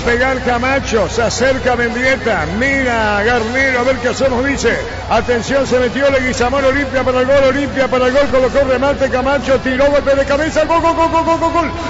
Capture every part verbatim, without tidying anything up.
pegar Camacho, se acerca Mendieta, mira Garnero a ver qué hacemos, dice. Atención, se metió Leguizamón, Olimpia para el gol, Olimpia para el gol, colocó remate Camacho, tiró golpe de cabeza, gol, gol, gol, gol, gol, gol, gol.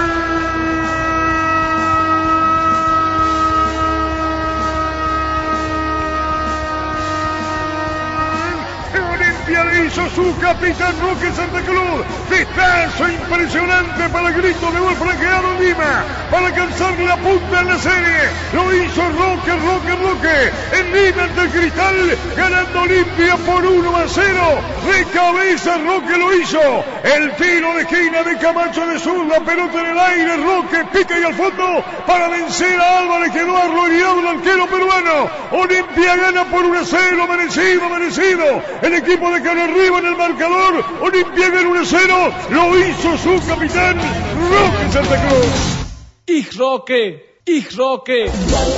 Le hizo su capitán Roque Santa Cruz. Vistazo impresionante para el grito de gol franqueado en Lima, para alcanzar la punta en la serie. Lo hizo Roque, Roque, Roque en Lima ante el Cristal, ganando Olimpia por uno a cero. De cabeza Roque lo hizo. El tiro de esquina de Camacho de sur, la pelota en el aire, Roque pica y al fondo para vencer a Álvarez, quedó arrodillado el arquero peruano. Olimpia gana por uno a cero, merecido, merecido. El equipo de Cano arriba en el marcador, Olimpia gana uno a cero, lo hizo su capitán Roque Santa Cruz. ¡Ich Roque! ¡Ich Roque!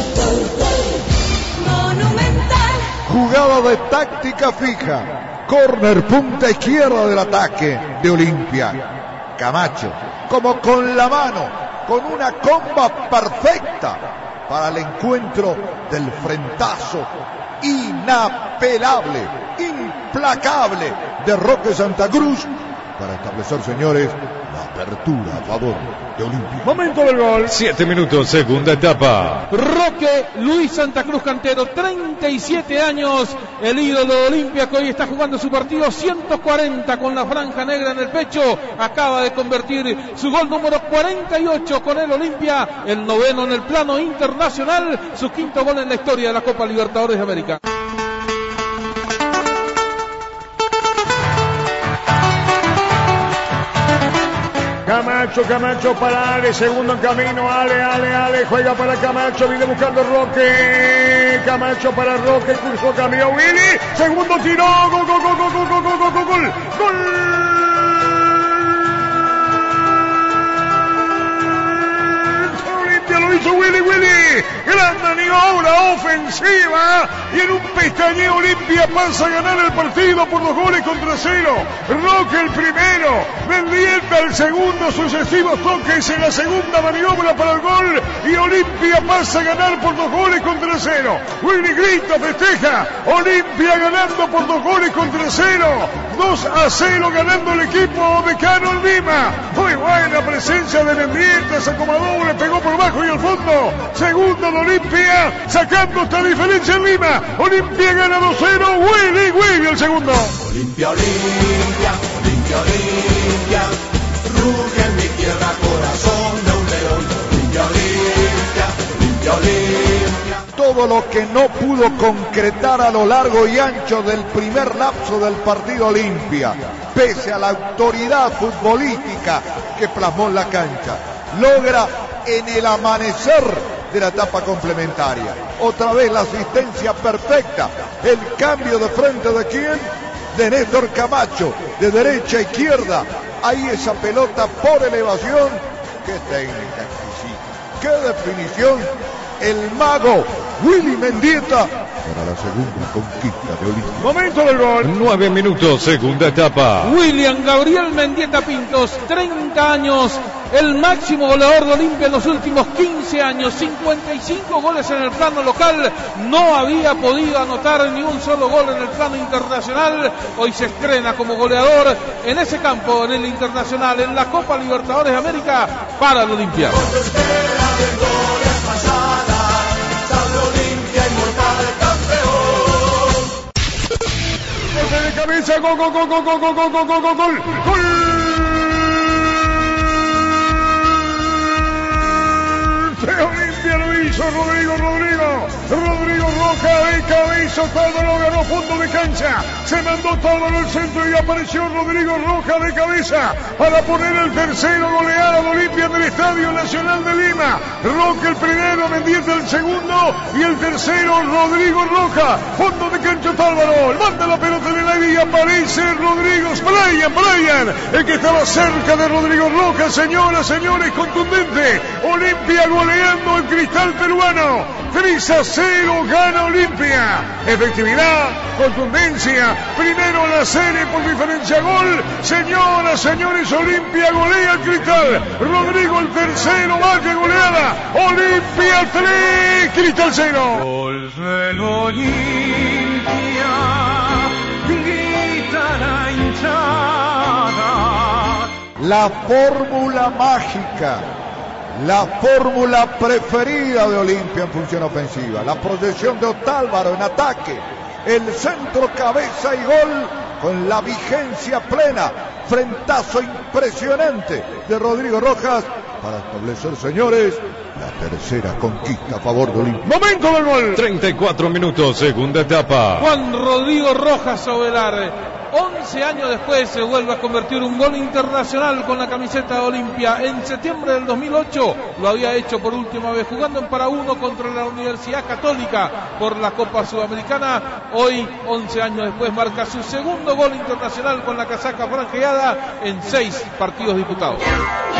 Monumental. Jugada de táctica fija, córner punta izquierda del ataque de Olimpia. Camacho, como con la mano, con una comba perfecta para el encuentro del frentazo inapelable, implacable de Roque Santa Cruz para establecer, señores, la apertura a favor de Olimpia. Momento del gol. Siete minutos, segunda etapa. Roque Luis Santa Cruz Cantero, treinta y siete años, el ídolo de Olimpia, que hoy está jugando su partido ciento cuarenta con la franja negra en el pecho. Acaba de convertir su gol número cuarenta y ocho con el Olimpia, el noveno en el plano internacional, su quinto gol en la historia de la Copa Libertadores de América. Camacho, Camacho para Ale, segundo en camino, Ale, Ale, Ale, juega para Camacho, viene buscando Roque, Camacho para Roque, cruzó, cambió Willy, segundo tiro, gol, gol, gol, gol, gol, gol, gol, gol, gol, gol. Lo hizo Willy, Willy, gran maniobra ofensiva y en un pestañeo Olimpia pasa a ganar el partido por dos goles contra cero. Roque el primero, Mendieta el segundo, sucesivos toques en la segunda maniobra para el gol y Olimpia pasa a ganar por dos goles contra cero. Willy grita, festeja, Olimpia ganando por dos goles contra cero, dos a cero ganando el equipo de Cano en Lima. Muy buena presencia de Mendieta, se acomodó, le pegó por bajo y al fondo, segundo de Olimpia, sacando esta diferencia en Lima. Olimpia gana dos cero, Willy, Willy el segundo. Olimpia, Olimpia, Olimpia, Olimpia, ruge en mi tierra, corazón de un león. Olimpia, Olimpia, Olimpia, Olimpia. Todo lo que no pudo concretar a lo largo y ancho del primer lapso del partido Olimpia, pese a la autoridad futbolística que plasmó en la cancha, logra en el amanecer de la etapa complementaria. Otra vez la asistencia perfecta, el cambio de frente de quién, de Néstor Camacho, de derecha a izquierda, ahí esa pelota por elevación, qué técnica exquisita, qué definición, el mago Willy Mendieta para la segunda conquista de Olimpia. Momento del gol. Nueve minutos, segunda etapa. William Gabriel Mendieta Pintos, treinta años, el máximo goleador de Olimpia en los últimos quince años, cincuenta y cinco goles en el plano local, no había podido anotar ni un solo gol en el plano internacional. Hoy se estrena como goleador en ese campo, en el internacional, en la Copa Libertadores de América para el Olimpia. De cabeza, gol, gol, gol, gol, gol, gol, gol, gol, gol, gol, gol. De Olimpia lo hizo Rodrigo, Rodrigo, Rodrigo Roca de cabeza, Tálvaro ganó fondo de cancha, se mandó Tálvaro al centro y apareció Rodrigo Roca de cabeza para poner el tercero, goleada de Olimpia en el Estadio Nacional de Lima. Roca el primero, Mendieta el segundo y el tercero Rodrigo Roca, fondo de cancha Tálvaro, manda la pelota en el aire y aparece Rodrigo, Brian, Brian, el que estaba cerca de Rodrigo Roca, señoras, señores, contundente, Olimpia goleando el Cristal el peruano. tres a cero gana Olimpia. Efectividad, contundencia. Primero la serie por diferencia gol. Señoras, señores, Olimpia golea al Cristal. Rodrigo el tercero, vaya goleada. Olimpia tres, Cristal cero. Gol del Olimpia, grita la hinchada. La fórmula mágica, la fórmula preferida de Olimpia en función ofensiva, la proyección de Otálvaro en ataque, el centro, cabeza y gol con la vigencia plena, frentazo impresionante de Rodrigo Rojas para establecer, señores, la tercera conquista a favor de Olimpia. Momento del gol. treinta y cuatro minutos, segunda etapa. Juan Rodrigo Rojas Ovelar, once años después se vuelve a convertir un gol internacional con la camiseta de Olimpia. En septiembre del dos mil ocho lo había hecho por última vez jugando en para uno contra la Universidad Católica por la Copa Sudamericana. Hoy, once años después, marca su segundo gol internacional con la casaca franjeada en seis partidos disputados.